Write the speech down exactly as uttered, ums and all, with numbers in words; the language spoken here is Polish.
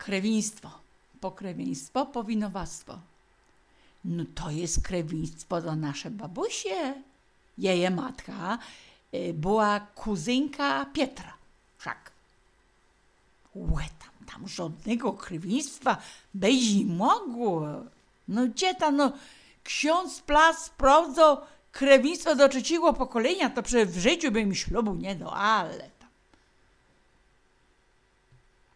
Krewieństwo. Pokrewieństwo, powinowactwo. No to jest krewieństwo do nasze babusie. Jej matka y, była kuzynka Pietra. Wszak. Łe, tam, tam żadnego krewieństwa być nie mogło. No gdzie tam, no ksiądz Plas sprawdzał krewieństwo do trzeciego pokolenia, to przecież w życiu by mi ślubu nie dał, ale